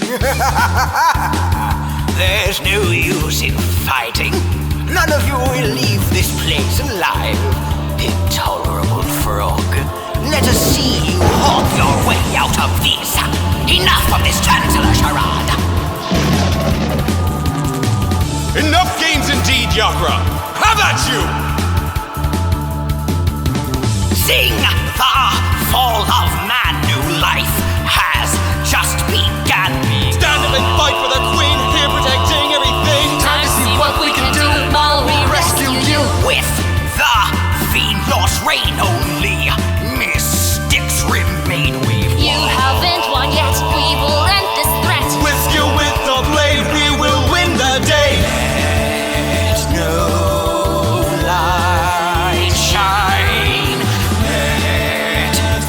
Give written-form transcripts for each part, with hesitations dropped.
There's no use in fighting. None of you will leave this place alive. Intolerable frog. Let us see you hog your way out of this. Enough of this Chancellor charade. Enough games indeed, Yakra! Have at you! Sing the fall of man. New life has just begun. Stand up and fight for the Queen, here protecting everything. Time to see what we can do while we rescue you. With the fiend lost reign only, mystics remain. You haven't won yet. We will end this threat. With skill, with the blade, we will win the day. Let no light shine. Let the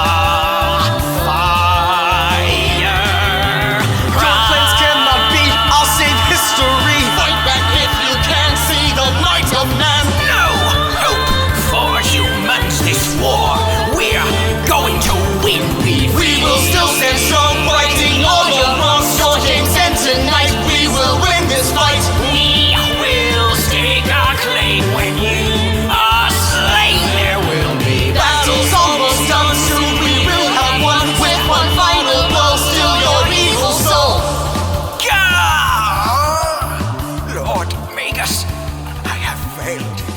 fire Your plans cannot be, I'll save history. Fight back if you can, see the might of man. No hope for humans this war. We're going to win. We will still stand strong, fighting all your wrongs. Your game's end tonight, we will win this fight. We will stake our claim when you are slain. There will be Battle's almost done, soon we will have won. With one final blow, still your evil soul. God! Lord Magus, I have failed.